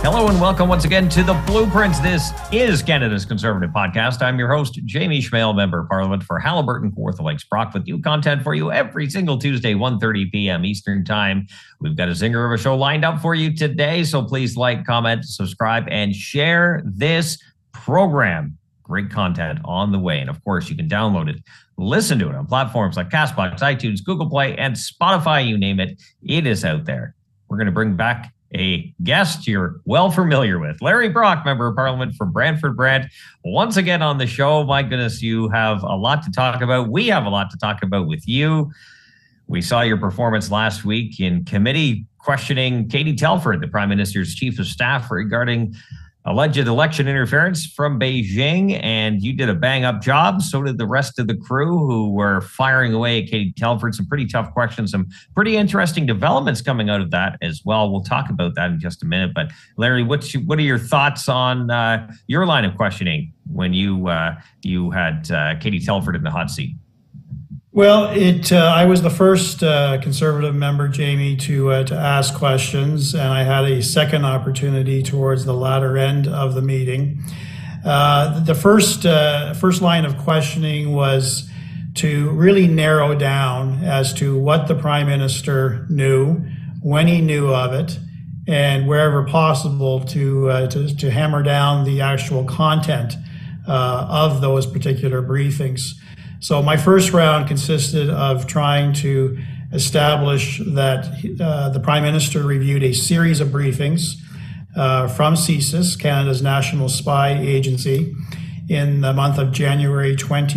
Hello and welcome once again to The Blueprints. This is Canada's Conservative Podcast. I'm your host, Jamie Schmale, Member of Parliament for Haliburton, Kawartha Lakes, Brock, with new content for you every single Tuesday, 1:30 p.m. Eastern Time. We've got a zinger of a show lined up for you today, so please like, comment, subscribe, and share this program. Great content on the way. And of course, you can download it, listen to it on platforms like CastBox, iTunes, Google Play, and Spotify, you name it. It is out there. We're going to bring back a guest you're well familiar with, Larry Brock, Member of Parliament for Brantford Brant, once again on the show. My goodness, you have a lot to talk about. We have a lot to talk about with you. We saw your performance last week in committee questioning Katie Telford, the Prime Minister's Chief of Staff, regarding alleged election interference from Beijing, and you did a bang-up job. So did the rest of the crew who were firing away at Katie Telford. Some pretty tough questions, some pretty interesting developments coming out of that as well. We'll talk about that in just a minute. But Larry, what are your thoughts on your line of questioning when you had Katie Telford in the hot seat? Well, I was the first Conservative member, Jamie, to ask questions, and I had a second opportunity towards the latter end of the meeting. The first line of questioning was to really narrow down as to what the Prime Minister knew, when he knew of it, and wherever possible to hammer down the actual content of those particular briefings. So my first round consisted of trying to establish that the Prime Minister reviewed a series of briefings from CSIS, Canada's National Spy Agency, in the month of January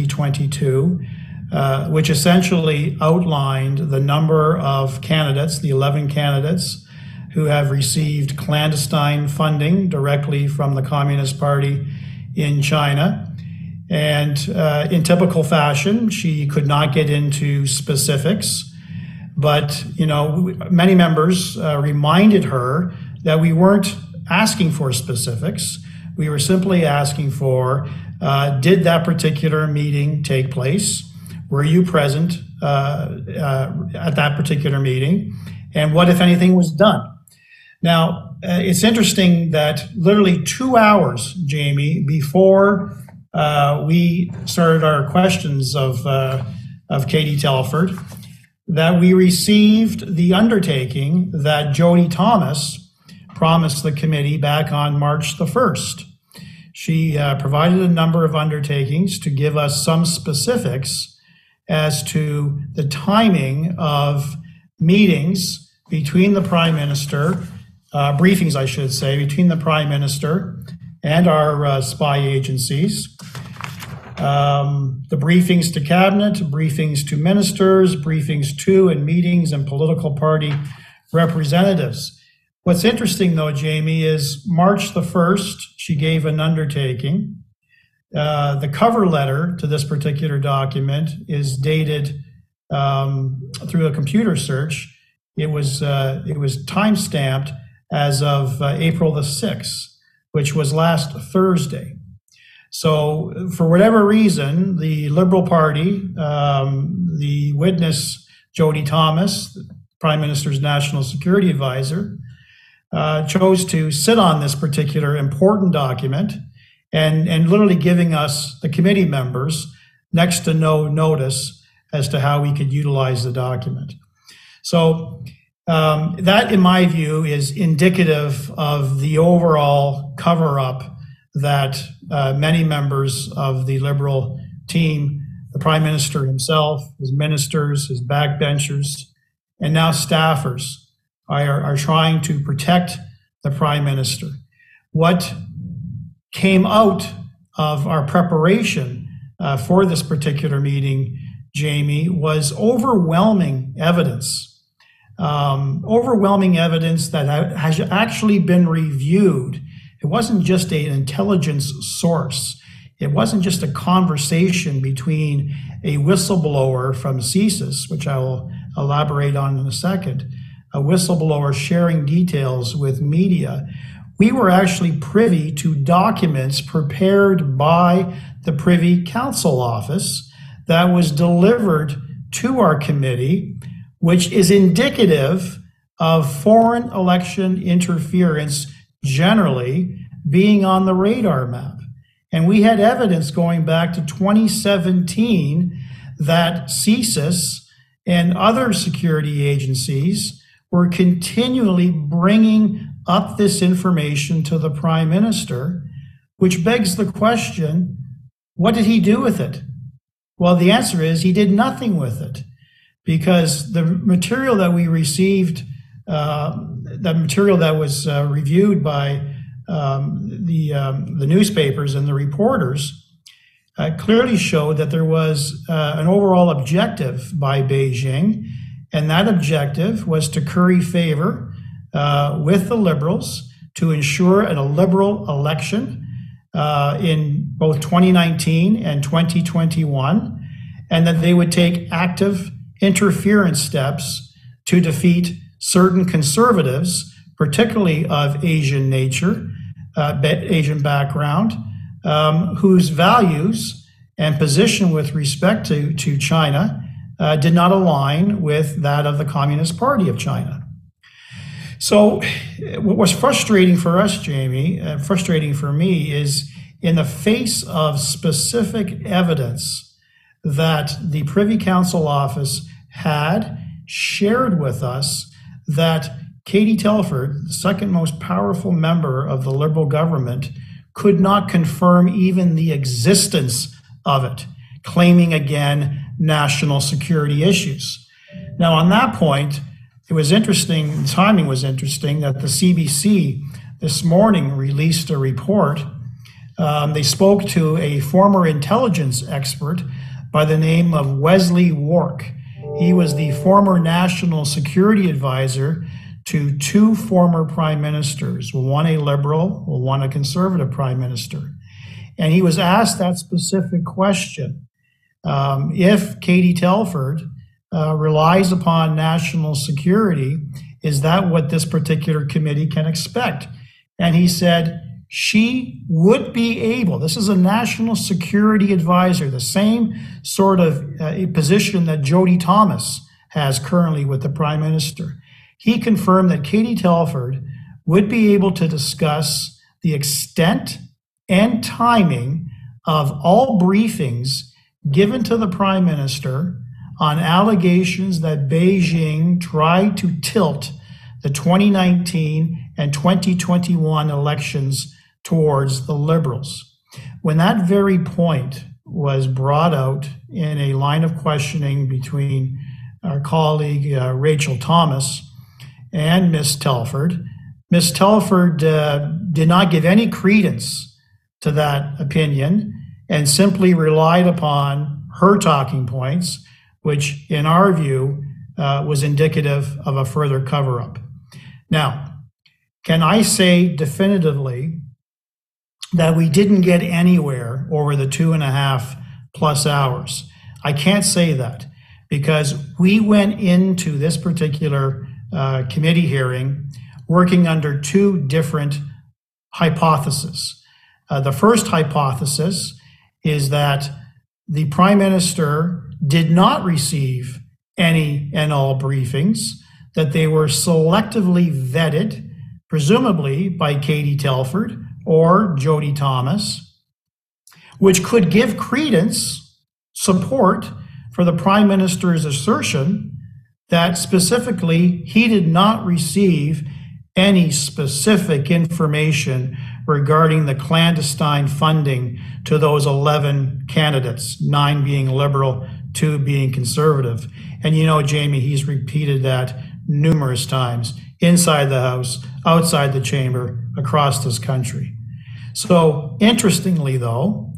2022, which essentially outlined the number of candidates, the 11 candidates, who have received clandestine funding directly from the Communist Party in China. And in typical fashion, she could not get into specifics. But, many members reminded her that we weren't asking for specifics. We were simply asking for, did that particular meeting take place? Were you present at that particular meeting? And what, if anything, was done? Now, it's interesting that literally 2 hours, Jamie, before we started our questions of Katie Telford, that we received the undertaking that Jody Thomas promised the committee back on March the 1st. She provided a number of undertakings to give us some specifics as to the timing of meetings between the Prime Minister, briefings, I should say, between the Prime Minister and our spy agencies, the briefings to cabinet, briefings to ministers, briefings to and meetings and political party representatives. What's interesting, though, Jamie, is March the 1st, she gave an undertaking. The cover letter to this particular document is dated through a computer search. It was time-stamped as of April the 6th. Which was last Thursday. So for whatever reason, the Liberal Party, the witness, Jody Thomas, the Prime Minister's National Security Advisor, chose to sit on this particular important document and literally giving us, the committee members, next to no notice as to how we could utilize the document. So that, in my view, is indicative of the overall cover-up that many members of the Liberal team, the Prime Minister himself, his ministers, his backbenchers, and now staffers are trying to protect the Prime Minister. What came out of our preparation for this particular meeting, Jamie, was overwhelming evidence that has actually been reviewed. It wasn't just an intelligence source. It wasn't just a conversation between a whistleblower from CSIS, which I will elaborate on in a second, a whistleblower sharing details with media. We were actually privy to documents prepared by the Privy Council Office that was delivered to our committee, which is indicative of foreign election interference generally being on the radar map. And we had evidence going back to 2017 that CSIS and other security agencies were continually bringing up this information to the Prime Minister, which begs the question, what did he do with it? Well, the answer is he did nothing with it, because the material that we received, the material that was reviewed by the newspapers and the reporters, clearly showed that there was an overall objective by Beijing, and that objective was to curry favor with the Liberals to ensure a Liberal election in both 2019 and 2021, and that they would take active interference steps to defeat certain conservatives, particularly of Asian nature, Asian background, whose values and position with respect to China did not align with that of the Communist Party of China. So what was frustrating for us, Jamie, frustrating for me, is in the face of specific evidence that the Privy Council office had shared with us that Katie Telford, the second most powerful member of the Liberal government, could not confirm even the existence of it, claiming again national security issues. Now, on that point, it was interesting, the timing was interesting, that the CBC this morning released a report. They spoke to a former intelligence expert by the name of Wesley Wark. He was the former national security advisor to two former prime ministers, one a Liberal, one a Conservative prime minister. And he was asked that specific question. If Katie Telford relies upon national security, is that what this particular committee can expect? And he said, she would be able, this is a national security advisor, the same sort of position that Jody Thomas has currently with the Prime Minister. He confirmed that Katie Telford would be able to discuss the extent and timing of all briefings given to the Prime Minister on allegations that Beijing tried to tilt the 2019 and 2021 elections towards the Liberals. When that very point was brought out in a line of questioning between our colleague Rachel Thomas and Ms. Telford did not give any credence to that opinion and simply relied upon her talking points, which in our view was indicative of a further cover-up. Now, can I say definitively that we didn't get anywhere over the 2.5+ hours? I can't say that, because we went into this particular committee hearing working under two different hypotheses. The first hypothesis is that the Prime Minister did not receive any and all briefings, that they were selectively vetted, presumably by Katie Telford or Jody Thomas, which could give credence, support for the Prime Minister's assertion that specifically he did not receive any specific information regarding the clandestine funding to those 11 candidates, 9 being Liberal, 2 being Conservative. And you know, Jamie, he's repeated that numerous times, inside the House, outside the chamber, across this country. So interestingly though,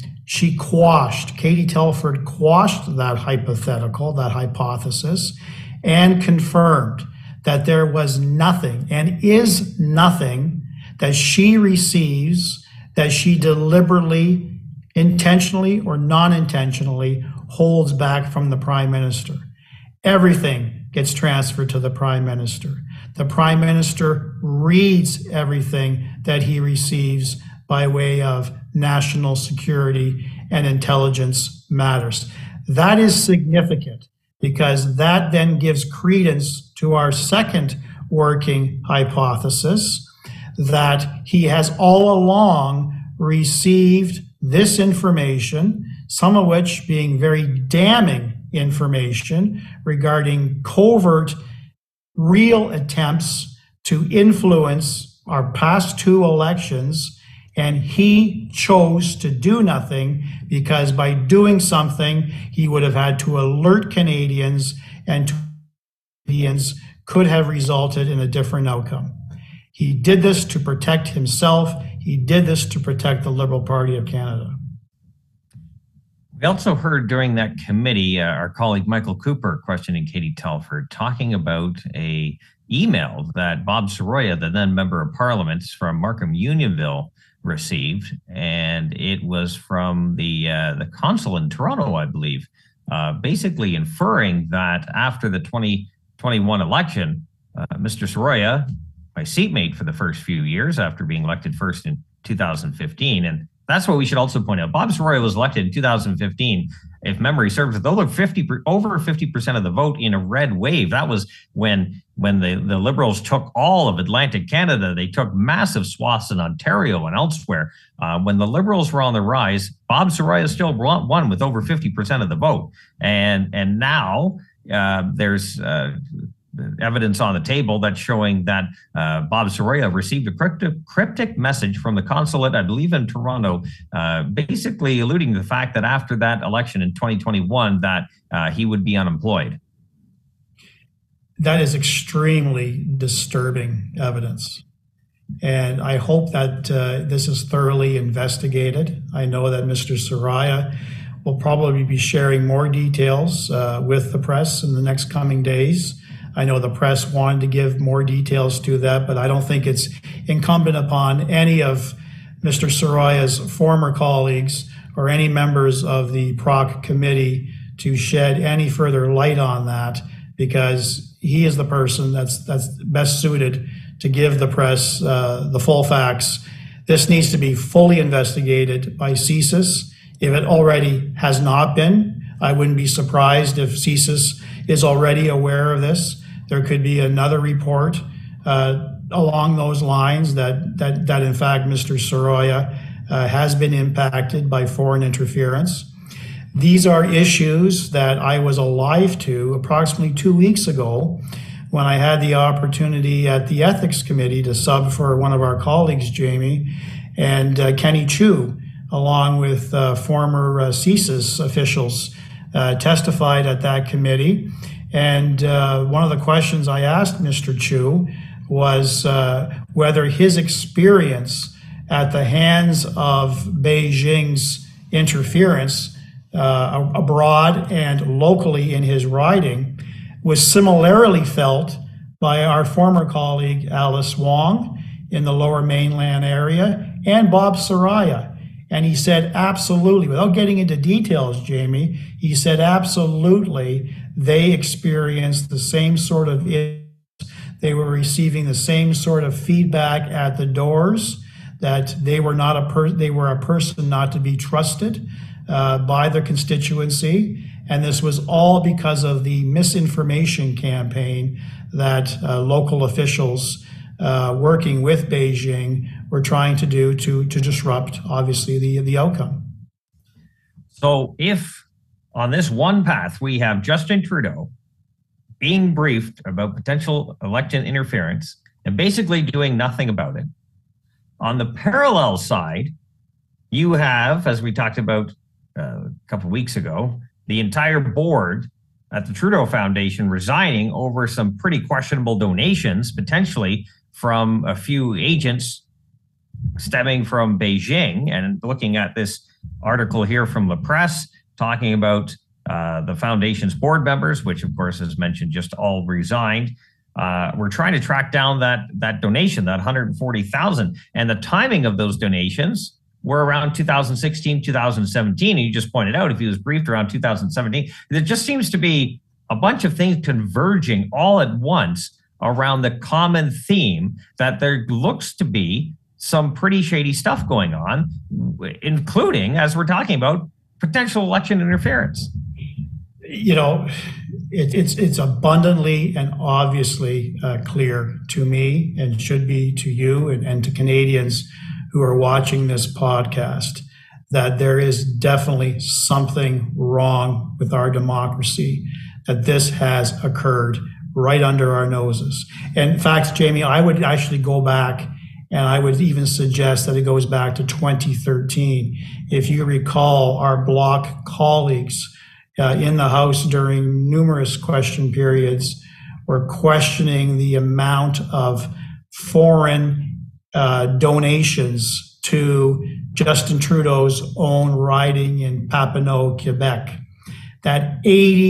Katie Telford quashed that hypothetical, that hypothesis, and confirmed that there was nothing and is nothing that she receives that she deliberately, intentionally or non-intentionally holds back from the Prime Minister. Everything gets transferred to the Prime Minister. The Prime Minister reads everything that he receives by way of national security and intelligence matters. That is significant, because that then gives credence to our second working hypothesis, that he has all along received this information, some of which being very damning information regarding covert, real attempts to influence our past two elections, and he chose to do nothing because by doing something, he would have had to alert Canadians, and Canadians could have resulted in a different outcome. He did this to protect himself. He did this to protect the Liberal Party of Canada. We also heard during that committee our colleague Michael Cooper questioning Katie Telford, talking about a email that Bob Soroya, the then member of Parliament from Markham Unionville, received, and it was from the consul in Toronto, I believe, basically inferring that after the 2021 election, Mr. Soroya, my seatmate for the first few years after being elected first in 2015, and that's what we should also point out. Bob Soroya was elected in 2015, if memory serves, with over 50% of the vote in a red wave. That was when the Liberals took all of Atlantic Canada. They took massive swaths in Ontario and elsewhere. When the Liberals were on the rise, Bob Soroya still won with over 50% of the vote. And now there's evidence on the table that's showing that Bob Soroya received a cryptic message from the consulate, I believe in Toronto, basically alluding to the fact that after that election in 2021, that he would be unemployed. That is extremely disturbing evidence. And I hope that this is thoroughly investigated. I know that Mr. Soroya will probably be sharing more details with the press in the next coming days. I know the press wanted to give more details to that, but I don't think it's incumbent upon any of Mr. Soroya's former colleagues or any members of the PROC committee to shed any further light on that, because he is the person that's best suited to give the press the full facts. This needs to be fully investigated by CSIS. If it already has not been, I wouldn't be surprised if CSIS is already aware of this. There could be another report along those lines that in fact Mr. Soroya has been impacted by foreign interference. These are issues that I was alive to approximately 2 weeks ago when I had the opportunity at the Ethics Committee to sub for one of our colleagues, Jamie, and Kenny Chu, along with former CSIS officials, testified at that committee. And one of the questions I asked Mr. Chu was whether his experience at the hands of Beijing's interference abroad and locally in his riding was similarly felt by our former colleague Alice Wong in the Lower Mainland area and Bob Soroya. And he said, absolutely, without getting into details, Jamie, he said, absolutely, they experienced the same sort of, they were receiving the same sort of feedback at the doors, that they were they were a person not to be trusted by the constituency. And this was all because of the misinformation campaign that local officials working with Beijing were trying to do to disrupt, obviously, the outcome. So if on this one path we have Justin Trudeau being briefed about potential election interference and basically doing nothing about it, on the parallel side, you have, as we talked about a couple of weeks ago, the entire board at the Trudeau Foundation resigning over some pretty questionable donations, potentially from a few agents stemming from Beijing. And looking at this article here from La Presse, talking about the foundation's board members, which of course, as mentioned, just all resigned. We're trying to track down that donation, that 140,000, and the timing of those donations were around 2016, 2017. And you just pointed out, if he was briefed around 2017, there just seems to be a bunch of things converging all at once around the common theme that there looks to be some pretty shady stuff going on, including, as we're talking about, potential election interference. You know, it's abundantly and obviously clear to me, and should be to you and to Canadians who are watching this podcast, that there is definitely something wrong with our democracy, that this has occurred right under our noses. And in fact, Jamie, I would actually go back, and I would even suggest that it goes back to 2013. If you recall, our Bloc colleagues in the House during numerous question periods were questioning the amount of foreign donations to Justin Trudeau's own riding in Papineau, Quebec. That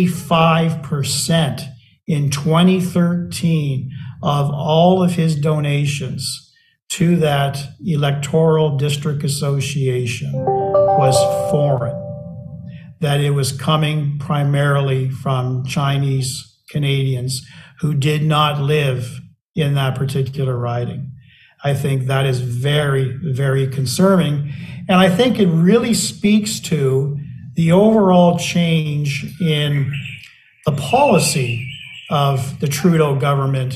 85% in 2013 of all of his donations to that electoral district association was foreign, that it was coming primarily from Chinese Canadians who did not live in that particular riding. I think that is very, very concerning. And I think it really speaks to the overall change in the policy of the Trudeau government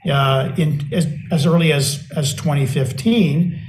as early as 2015.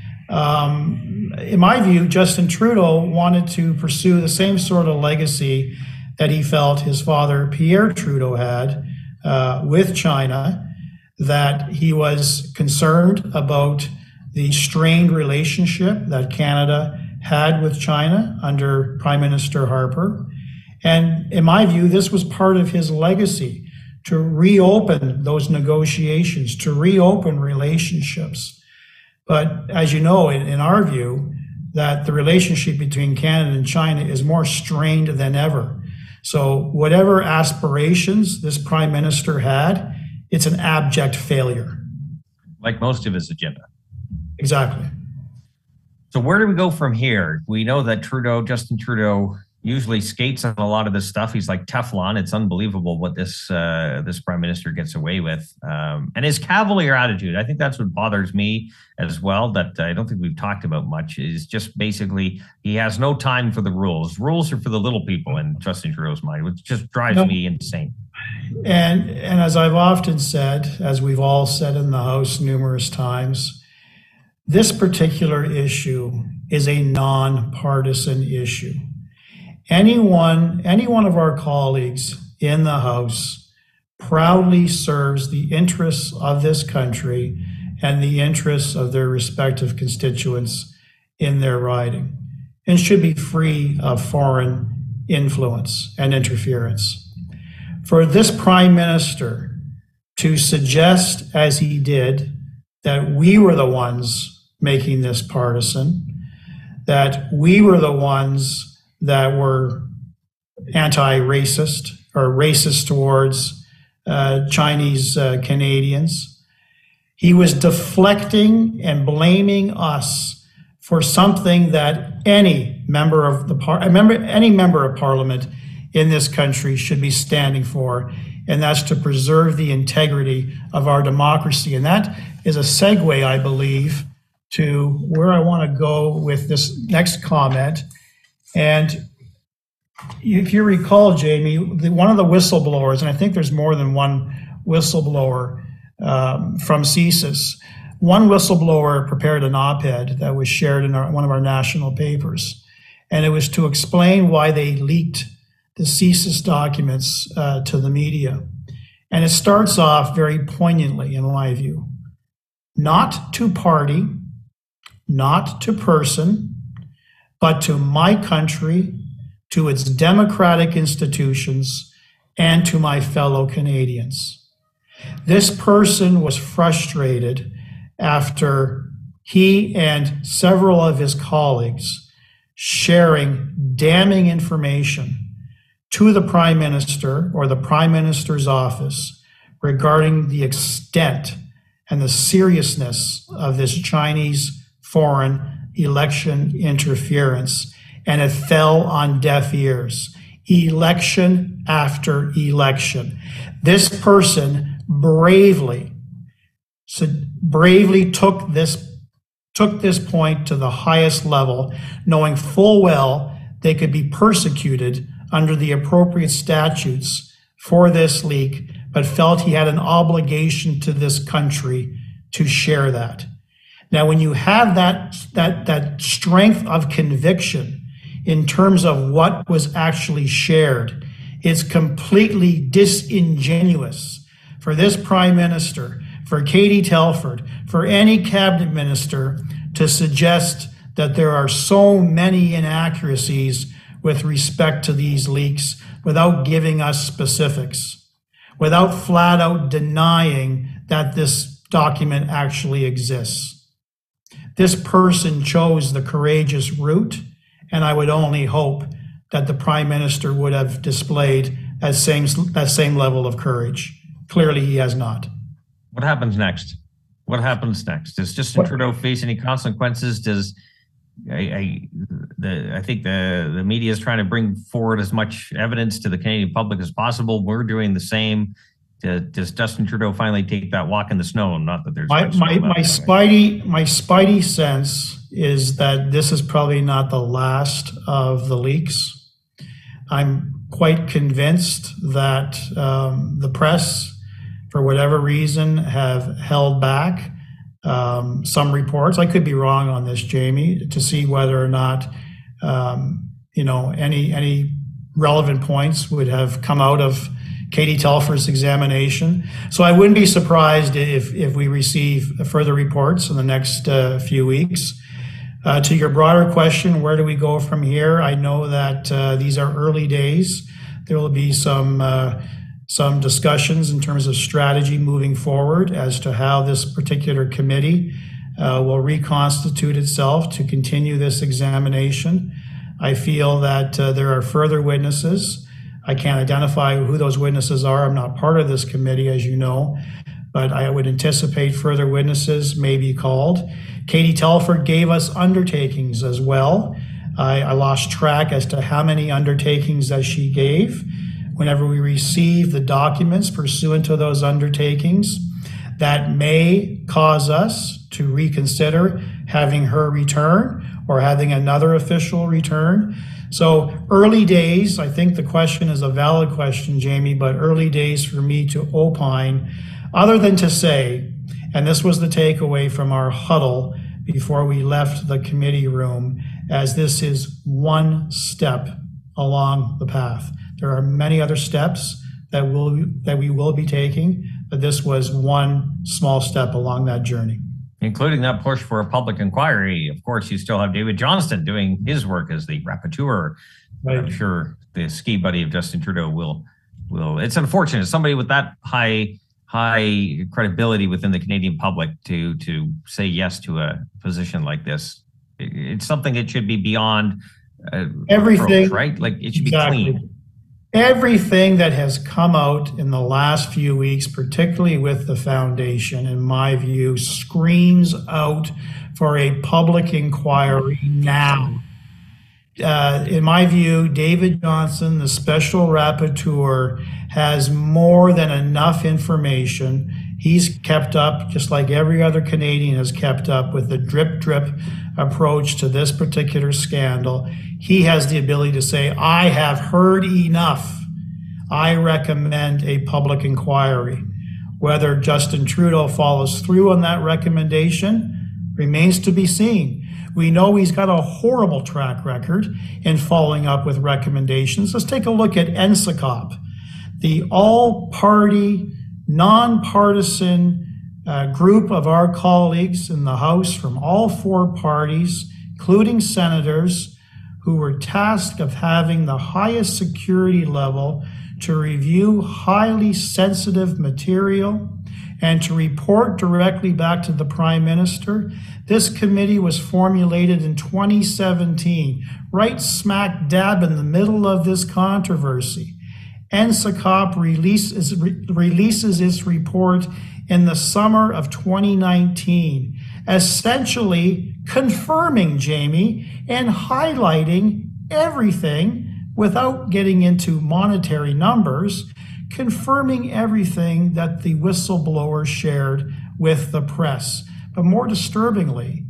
In my view, Justin Trudeau wanted to pursue the same sort of legacy that he felt his father, Pierre Trudeau, had with China, that he was concerned about the strained relationship that Canada had with China under Prime Minister Harper. And in my view, this was part of his legacy, to reopen those negotiations, to reopen relationships. But as you know, in our view, that the relationship between Canada and China is more strained than ever. So whatever aspirations this Prime Minister had, it's an abject failure. Like most of his agenda. Exactly. So where do we go from here? We know that Justin Trudeau, usually skates on a lot of this stuff. He's like Teflon. It's unbelievable what this prime minister gets away with. And his cavalier attitude, I think that's what bothers me as well, that I don't think we've talked about much, is just basically he has no time for the rules. Rules are for the little people in Justin Trudeau's mind, which just drives me insane. And as I've often said, as we've all said in the House numerous times, this particular issue is a nonpartisan issue. Any one of our colleagues in the House proudly serves the interests of this country and the interests of their respective constituents in their riding, and should be free of foreign influence and interference. For this Prime Minister to suggest, as he did, that we were the ones making this partisan, that we were the ones that were anti-racist or racist towards Chinese Canadians. He was deflecting and blaming us for something that any member of Parliament in this country should be standing for, and that's to preserve the integrity of our democracy. And that is a segue, I believe, to where I want to go with this next comment. And if you recall, Jamie, one of the whistleblowers, and I think there's more than one whistleblower from CSIS, one whistleblower prepared an op-ed that was shared in one of our national papers. And it was to explain why they leaked the CSIS documents to the media. And it starts off very poignantly, in my view. Not to party, not to person, but to my country, to its democratic institutions, and to my fellow Canadians. This person was frustrated after he and several of his colleagues sharing damning information to the Prime Minister or the Prime Minister's office regarding the extent and the seriousness of this Chinese foreign election interference, and it fell on deaf ears. Election after election. This person bravely took this point to the highest level, knowing full well they could be persecuted under the appropriate statutes for this leak, but felt he had an obligation to this country to share that. Now, when you have that strength of conviction in terms of what was actually shared, it's completely disingenuous for this Prime Minister, for Katie Telford, for any cabinet minister to suggest that there are so many inaccuracies with respect to these leaks without giving us specifics, without flat out denying that this document actually exists. This person chose the courageous route, and I would only hope that the Prime Minister would have displayed that same level of courage. Clearly, he has not. What happens next? What happens next? Does Justin Trudeau face any consequences? I think the media is trying to bring forward as much evidence to the Canadian public as possible. We're doing the same. Does Justin Trudeau finally take that walk in the snow? Not that there's my spidey sense is that this is probably not the last of the leaks. I'm quite convinced that the press, for whatever reason, have held back some reports. I could be wrong on this, Jamie, to see whether or not any relevant points would have come out of Katie Telford's examination. So I wouldn't be surprised if we receive further reports in the next few weeks. To your broader question, where do we go from here? I know that these are early days. There will be some discussions in terms of strategy moving forward as to how this particular committee will reconstitute itself to continue this examination. I feel that there are further witnesses. I can't identify who those witnesses are. I'm not part of this committee, as you know, but I would anticipate further witnesses may be called. Katie Telford gave us undertakings as well. I lost track as to how many undertakings that she gave. Whenever we receive the documents pursuant to those undertakings, that may cause us to reconsider having her return or having another official return. So early days, I think the question is a valid question, Jamie, but early days for me to opine, other than to say, and this was the takeaway from our huddle before we left the committee room, as this is one step along the path. There are many other steps that we will be taking, but this was one small step along that journey. Including that push for a public inquiry. Of course, you still have David Johnston doing his work as the rapporteur. Right. I'm sure the ski buddy of Justin Trudeau will. It's unfortunate. Somebody with that high credibility within the Canadian public to say yes to a position like this. It's something that should be beyond everything, approach, right? Like it should be clean. Everything that has come out in the last few weeks, particularly with the foundation, in my view, screams out for a public inquiry now. In my view, David Johnston, the special rapporteur, has more than enough information. He's kept up, just like every other Canadian has kept up, with the drip approach to this particular scandal. He has the ability to say, I have heard enough. I recommend a public inquiry. Whether Justin Trudeau follows through on that recommendation remains to be seen. We know he's got a horrible track record in following up with recommendations. Let's take a look at NSICOP, the all-party, nonpartisan group of our colleagues in the House from all four parties, including senators, who were tasked of having the highest security level to review highly sensitive material and to report directly back to the Prime Minister. This committee was formulated in 2017, right smack dab in the middle of this controversy. NSICOP releases its report in the summer of 2019, essentially confirming, Jamie, and highlighting everything without getting into monetary numbers, confirming everything that the whistleblower shared with the press. But more disturbingly,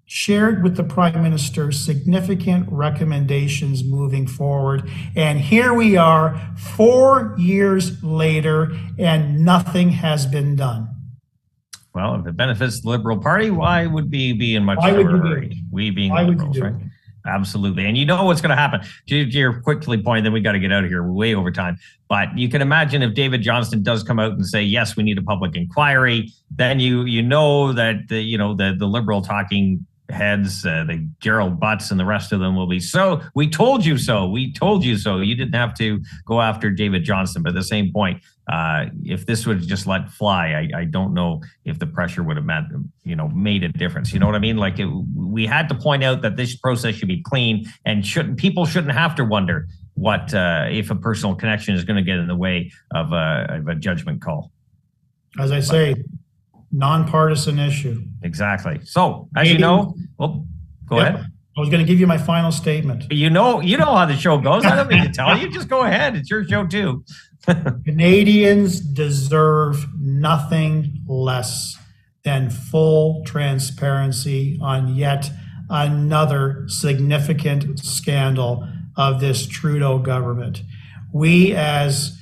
shared with the Prime Minister significant recommendations moving forward. And here we are 4 years later, and nothing has been done. Well, if it benefits the Liberal Party, why would we be in much of a hurry? We being Liberals, right? Absolutely. And you know what's going to happen. To your quickly point, then we got to get out of here. We're way over time. But you can imagine if David Johnston does come out and say, yes, we need a public inquiry, then you know that the Liberal talking heads, the Gerald Butts and the rest of them will be, so we told you so. We told you so. You didn't have to go after David Johnston. But at the same point, if this would just let fly, I don't know if the pressure would have made a difference. You know what I mean? Like we had to point out that this process should be clean, and people shouldn't have to wonder what if a personal connection is going to get in the way of a judgment call. As I say, nonpartisan issue. Exactly. So, as you know, well, go ahead. I was going to give you my final statement. You know how the show goes. I don't need to tell you. Just go ahead. It's your show too. Canadians deserve nothing less than full transparency on yet another significant scandal of this Trudeau government. We, as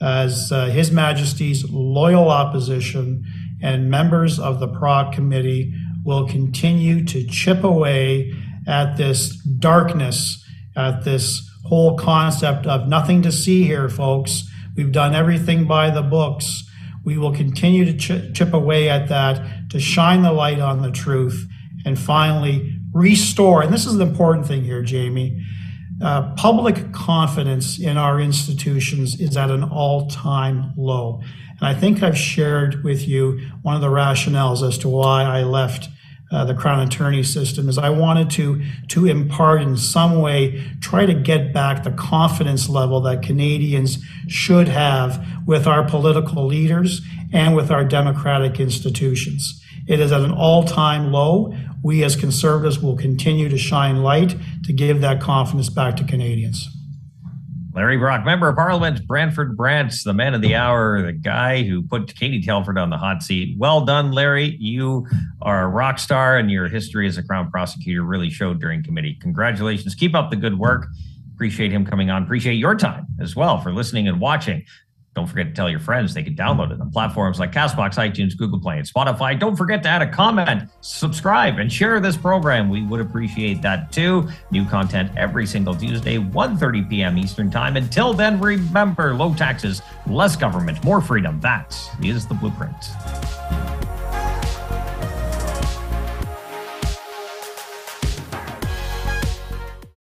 His Majesty's loyal opposition and members of the PROC committee, will continue to chip away at this darkness, at this whole concept of nothing to see here, folks. We've done everything by the books. We will continue to chip away at that, to shine the light on the truth, and finally restore, and this is the important thing here, Jamie, public confidence in our institutions is at an all-time low. And I think I've shared with you one of the rationales as to why I left the Crown Attorney system is I wanted to impart in some way, try to get back the confidence level that Canadians should have with our political leaders and with our democratic institutions. It is at an all-time low. We as Conservatives will continue to shine light to give that confidence back to Canadians. Larry Brock, Member of Parliament, Brantford Brants, the man of the hour, the guy who put Katie Telford on the hot seat. Well done, Larry. You are a rock star, and your history as a Crown prosecutor really showed during committee. Congratulations. Keep up the good work. Appreciate him coming on. Appreciate your time as well for listening and watching. Don't forget to tell your friends they can download it on platforms like CastBox, iTunes, Google Play, and Spotify. Don't forget to add a comment, subscribe, and share this program. We would appreciate that too. New content every single Tuesday, 1:30 p.m. Eastern Time. Until then, remember, low taxes, less government, more freedom. That is the blueprint.